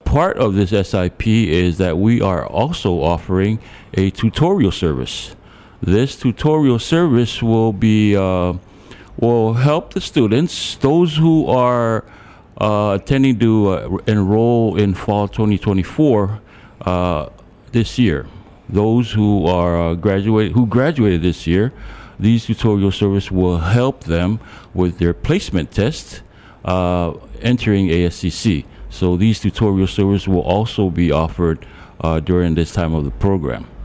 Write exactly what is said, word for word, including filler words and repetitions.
part of this S I P is that we are also offering a tutorial service. This tutorial service will be uh, will help the students, those who are uh, intending to uh, enroll in fall twenty twenty-four uh, this year. Those who are uh, graduate who graduated this year, these tutorial service will help them with their placement test uh, entering A S C C. So these tutorial services will also be offered uh, during this time of the program.